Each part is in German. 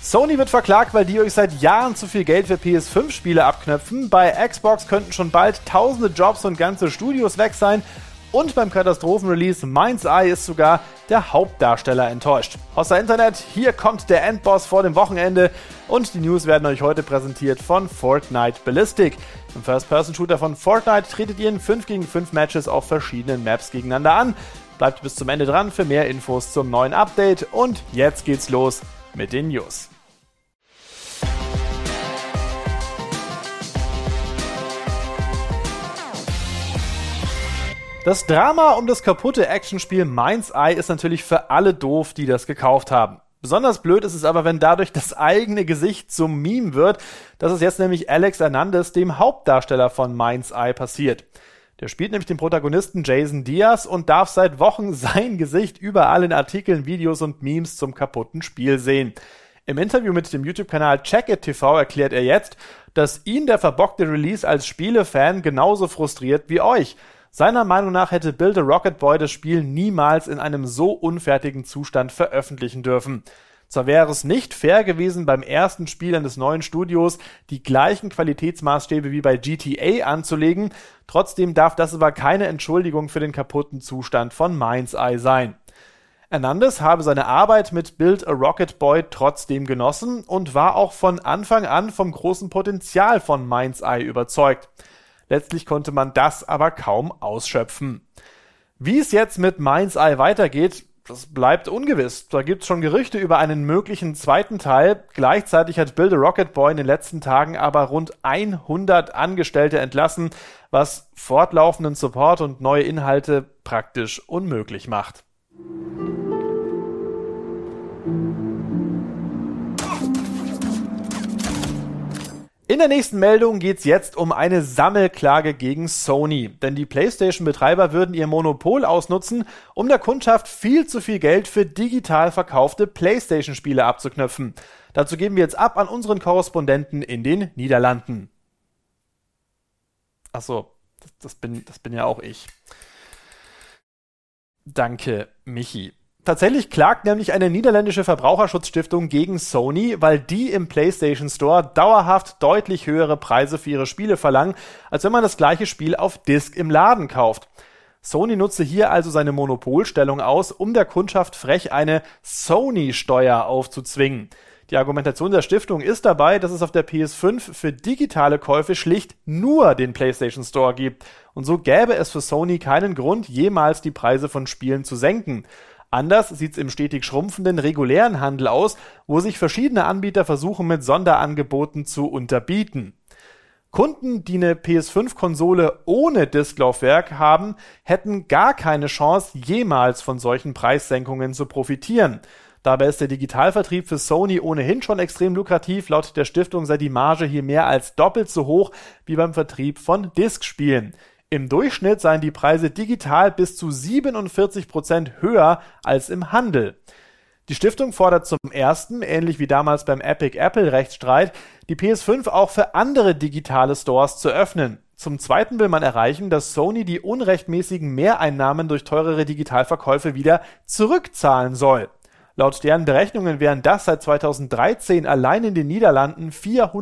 Sony wird verklagt, weil die euch seit Jahren zu viel Geld für PS5-Spiele abknöpfen. Bei Xbox könnten schon bald tausende Jobs und ganze Studios weg sein. Und beim Katastrophenrelease Mind's Eye ist sogar der Hauptdarsteller enttäuscht. Außer Internet, hier kommt der Endboss vor dem Wochenende und die News werden euch heute präsentiert von Fortnite Ballistic. Im First-Person-Shooter von Fortnite tretet ihr in 5 gegen 5 Matches auf verschiedenen Maps gegeneinander an. Bleibt bis zum Ende dran für mehr Infos zum neuen Update und jetzt geht's los mit den News. Das Drama um das kaputte Actionspiel Mind's Eye ist natürlich für alle doof, die das gekauft haben. Besonders blöd ist es aber, wenn dadurch das eigene Gesicht zum Meme wird. Das ist jetzt nämlich Alex Hernandez, dem Hauptdarsteller von Mind's Eye, passiert. Der spielt nämlich den Protagonisten Jason Diaz und darf seit Wochen sein Gesicht überall in Artikeln, Videos und Memes zum kaputten Spiel sehen. Im Interview mit dem YouTube-Kanal CheckItTV erklärt er jetzt, dass ihn der verbockte Release als Spielefan genauso frustriert wie euch. Seiner Meinung nach hätte Build a Rocket Boy das Spiel niemals in einem so unfertigen Zustand veröffentlichen dürfen. Zwar wäre es nicht fair gewesen, beim ersten Spiel eines neuen Studios die gleichen Qualitätsmaßstäbe wie bei GTA anzulegen, trotzdem darf das aber keine Entschuldigung für den kaputten Zustand von Mind's Eye sein. Hernandez habe seine Arbeit mit Build a Rocket Boy trotzdem genossen und war auch von Anfang an vom großen Potenzial von Mind's Eye überzeugt. Letztlich konnte man das aber kaum ausschöpfen. Wie es jetzt mit Mind's Eye weitergeht, das bleibt ungewiss. Da gibt's schon Gerüchte über einen möglichen zweiten Teil. Gleichzeitig hat Build a Rocket Boy in den letzten Tagen aber rund 100 Angestellte entlassen, was fortlaufenden Support und neue Inhalte praktisch unmöglich macht. In der nächsten Meldung geht's jetzt um eine Sammelklage gegen Sony. Denn die PlayStation-Betreiber würden ihr Monopol ausnutzen, um der Kundschaft viel zu viel Geld für digital verkaufte PlayStation-Spiele abzuknöpfen. Dazu geben wir jetzt ab an unseren Korrespondenten in den Niederlanden. Achso, das bin ja auch ich. Danke, Michi. Tatsächlich klagt nämlich eine niederländische Verbraucherschutzstiftung gegen Sony, weil die im PlayStation Store dauerhaft deutlich höhere Preise für ihre Spiele verlangen, als wenn man das gleiche Spiel auf Disc im Laden kauft. Sony nutze hier also seine Monopolstellung aus, um der Kundschaft frech eine Sony-Steuer aufzuzwingen. Die Argumentation der Stiftung ist dabei, dass es auf der PS5 für digitale Käufe schlicht nur den PlayStation Store gibt. Und so gäbe es für Sony keinen Grund, jemals die Preise von Spielen zu senken. Anders sieht's im stetig schrumpfenden regulären Handel aus, wo sich verschiedene Anbieter versuchen, mit Sonderangeboten zu unterbieten. Kunden, die eine PS5-Konsole ohne Disklaufwerk haben, hätten gar keine Chance, jemals von solchen Preissenkungen zu profitieren. Dabei ist der Digitalvertrieb für Sony ohnehin schon extrem lukrativ. Laut der Stiftung sei die Marge hier mehr als doppelt so hoch wie beim Vertrieb von Diskspielen. Im Durchschnitt seien die Preise digital bis zu 47% höher als im Handel. Die Stiftung fordert zum ersten, ähnlich wie damals beim Epic-Apple-Rechtsstreit, die PS5 auch für andere digitale Stores zu öffnen. Zum zweiten will man erreichen, dass Sony die unrechtmäßigen Mehreinnahmen durch teurere Digitalverkäufe wieder zurückzahlen soll. Laut deren Berechnungen wären das seit 2013 allein in den Niederlanden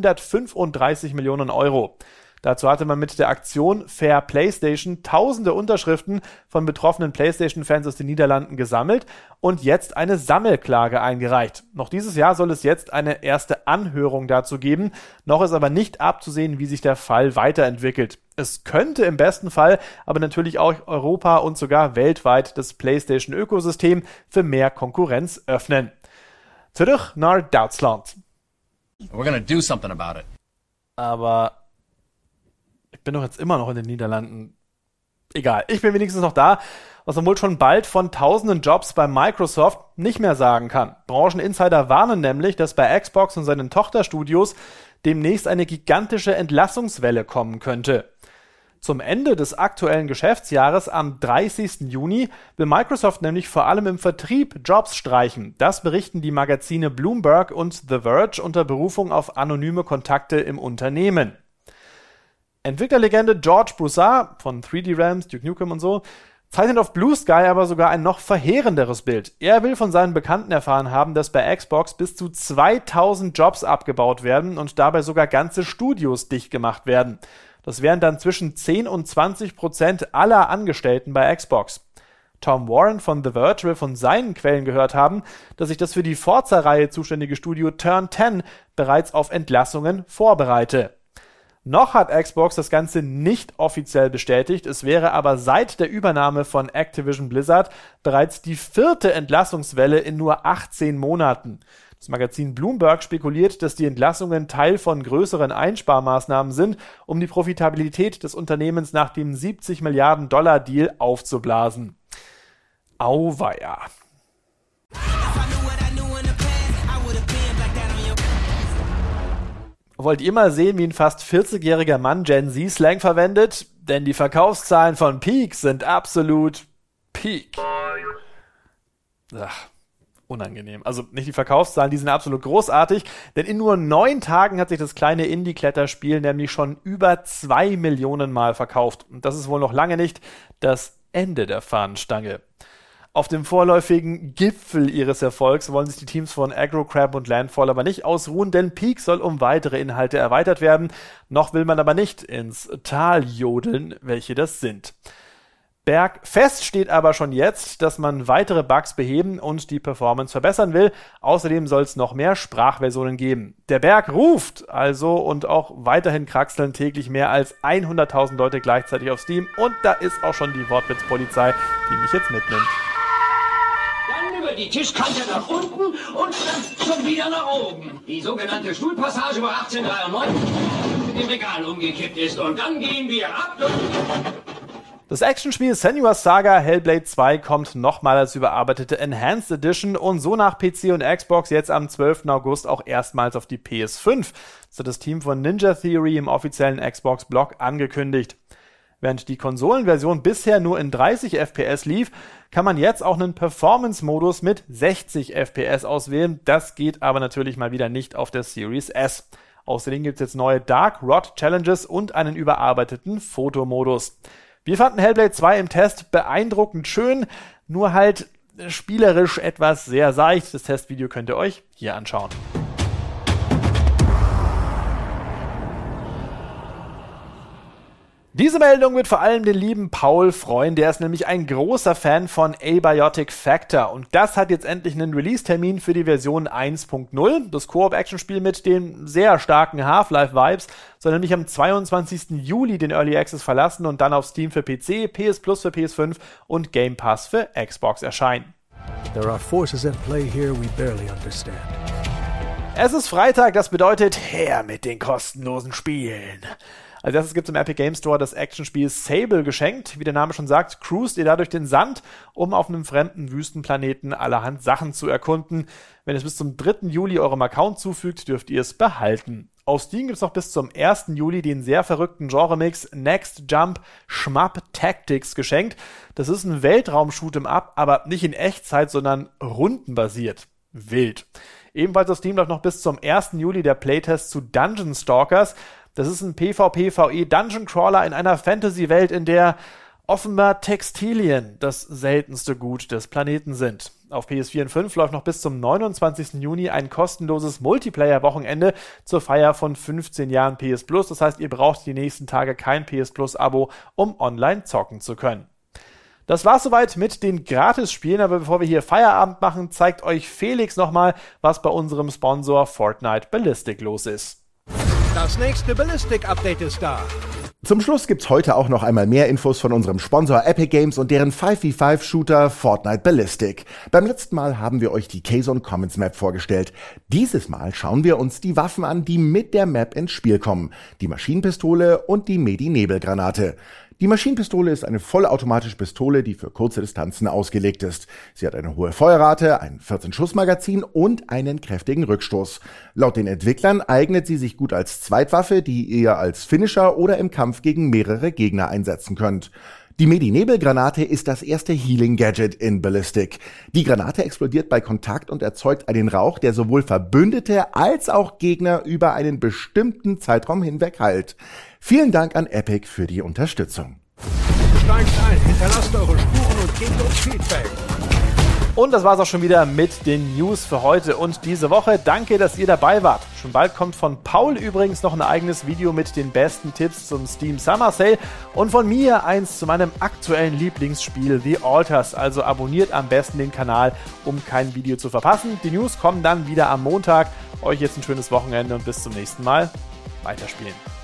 435 Millionen Euro. Dazu hatte man mit der Aktion Fair PlayStation tausende Unterschriften von betroffenen PlayStation-Fans aus den Niederlanden gesammelt und jetzt eine Sammelklage eingereicht. Noch dieses Jahr soll es jetzt eine erste Anhörung dazu geben. Noch ist aber nicht abzusehen, wie sich der Fall weiterentwickelt. Es könnte im besten Fall aber natürlich auch Europa und sogar weltweit das PlayStation-Ökosystem für mehr Konkurrenz öffnen. Zurück nach Deutschland. We're gonna do something about it. Aber ich bin doch jetzt immer noch in den Niederlanden. Egal, ich bin wenigstens noch da, was man wohl schon bald von tausenden Jobs bei Microsoft nicht mehr sagen kann. Brancheninsider warnen nämlich, dass bei Xbox und seinen Tochterstudios demnächst eine gigantische Entlassungswelle kommen könnte. Zum Ende des aktuellen Geschäftsjahres am 30. Juni will Microsoft nämlich vor allem im Vertrieb Jobs streichen. Das berichten die Magazine Bloomberg und The Verge unter Berufung auf anonyme Kontakte im Unternehmen. Entwicklerlegende George Broussard von 3D Realms, Duke Nukem und so, zeichnet auf Blue Sky aber sogar ein noch verheerenderes Bild. Er will von seinen Bekannten erfahren haben, dass bei Xbox bis zu 2000 Jobs abgebaut werden und dabei sogar ganze Studios dicht gemacht werden. Das wären dann zwischen 10 und 20% aller Angestellten bei Xbox. Tom Warren von The Verge will von seinen Quellen gehört haben, dass sich das für die Forza-Reihe zuständige Studio Turn 10 bereits auf Entlassungen vorbereite. Noch hat Xbox das Ganze nicht offiziell bestätigt, es wäre aber seit der Übernahme von Activision Blizzard bereits die 4. Entlassungswelle in nur 18 Monaten. Das Magazin Bloomberg spekuliert, dass die Entlassungen Teil von größeren Einsparmaßnahmen sind, um die Profitabilität des Unternehmens nach dem 70 Milliarden Dollar Deal aufzublasen. Auweia. Wollt ihr mal sehen, wie ein fast 40-jähriger Mann Gen Z-Slang verwendet? Denn die Verkaufszahlen von Peak sind absolut Peak. Ach, unangenehm. Also nicht die Verkaufszahlen, die sind absolut großartig, denn in nur 9 Tagen hat sich das kleine Indie-Kletterspiel nämlich schon über 2 Millionen Mal verkauft. Und das ist wohl noch lange nicht das Ende der Fahnenstange. Auf dem vorläufigen Gipfel ihres Erfolgs wollen sich die Teams von Aggro Crab und Landfall aber nicht ausruhen, denn Peak soll um weitere Inhalte erweitert werden. Noch will man aber nicht ins Tal jodeln, welche das sind. Bergfest steht aber schon jetzt, dass man weitere Bugs beheben und die Performance verbessern will. Außerdem soll es noch mehr Sprachversionen geben. Der Berg ruft also und auch weiterhin kraxeln täglich mehr als 100.000 Leute gleichzeitig auf Steam. Und da ist auch schon die Wortwitzpolizei, die mich jetzt mitnimmt. Über die Tischkante nach unten und dann schon wieder nach oben. Die sogenannte Stuhlpassage bei 1893 mit dem Regal umgekippt ist. Und dann gehen wir ab. Das Actionspiel Senua's Saga Hellblade 2 kommt nochmal als überarbeitete Enhanced Edition und so nach PC und Xbox jetzt am 12. August auch erstmals auf die PS5. Das hat das Team von Ninja Theory im offiziellen Xbox-Blog angekündigt. Während die Konsolenversion bisher nur in 30 FPS lief, kann man jetzt auch einen Performance-Modus mit 60 FPS auswählen. Das geht aber natürlich mal wieder nicht auf der Series S. Außerdem gibt es jetzt neue Dark Rod Challenges und einen überarbeiteten Fotomodus. Wir fanden Hellblade 2 im Test beeindruckend schön, nur halt spielerisch etwas sehr seicht. Das Testvideo könnt ihr euch hier anschauen. Diese Meldung wird vor allem den lieben Paul freuen, der ist nämlich ein großer Fan von Abiotic Factor und das hat jetzt endlich einen Release-Termin für die Version 1.0. Das Koop-Action-Spiel mit den sehr starken Half-Life-Vibes soll nämlich am 22. Juli den Early Access verlassen und dann auf Steam für PC, PS Plus für PS5 und Game Pass für Xbox erscheinen. There are forces at play here we barely understand. Es ist Freitag, das bedeutet her mit den kostenlosen Spielen. Als erstes gibt es im Epic Games Store das Actionspiel Sable geschenkt. Wie der Name schon sagt, cruist ihr da durch den Sand, um auf einem fremden Wüstenplaneten allerhand Sachen zu erkunden. Wenn ihr es bis zum 3. Juli eurem Account zufügt, dürft ihr es behalten. Auf Steam gibt es noch bis zum 1. Juli den sehr verrückten Genre-Mix Next Jump Schmapp Tactics geschenkt. Das ist ein Weltraum-Shoot'em-up, aber nicht in Echtzeit, sondern rundenbasiert. Wild. Ebenfalls auf Steam läuft noch bis zum 1. Juli der Playtest zu Dungeon Stalkers. Das ist ein PvP-VE Dungeon Crawler in einer Fantasy-Welt, in der offenbar Textilien das seltenste Gut des Planeten sind. Auf PS4 und 5 läuft noch bis zum 29. Juni ein kostenloses Multiplayer-Wochenende zur Feier von 15 Jahren PS Plus. Das heißt, ihr braucht die nächsten Tage kein PS Plus-Abo, um online zocken zu können. Das war's soweit mit den Gratis-Spielen, aber bevor wir hier Feierabend machen, zeigt euch Felix nochmal, was bei unserem Sponsor Fortnite Ballistic los ist. Das nächste Ballistic-Update ist da. Zum Schluss gibt's heute auch noch einmal mehr Infos von unserem Sponsor Epic Games und deren 5v5-Shooter Fortnite Ballistic. Beim letzten Mal haben wir euch die Kazone Commons Map vorgestellt. Dieses Mal schauen wir uns die Waffen an, die mit der Map ins Spiel kommen. Die Maschinenpistole und die Medi-Nebelgranate. Die Maschinenpistole ist eine vollautomatische Pistole, die für kurze Distanzen ausgelegt ist. Sie hat eine hohe Feuerrate, ein 14-Schuss-Magazin und einen kräftigen Rückstoß. Laut den Entwicklern eignet sie sich gut als Zweitwaffe, die ihr als Finisher oder im Kampf gegen mehrere Gegner einsetzen könnt. Die Medi-Nebelgranate ist das erste Healing-Gadget in Ballistic. Die Granate explodiert bei Kontakt und erzeugt einen Rauch, der sowohl Verbündete als auch Gegner über einen bestimmten Zeitraum hinweg heilt. Vielen Dank an Epic für die Unterstützung. Steigt ein, hinterlasst eure Spuren und gebt uns Feedback. Und das war's auch schon wieder mit den News für heute und diese Woche. Danke, dass ihr dabei wart. Schon bald kommt von Paul übrigens noch ein eigenes Video mit den besten Tipps zum Steam Summer Sale und von mir eins zu meinem aktuellen Lieblingsspiel The Alters. Also abonniert am besten den Kanal, um kein Video zu verpassen. Die News kommen dann wieder am Montag. Euch jetzt ein schönes Wochenende und bis zum nächsten Mal. Weiterspielen.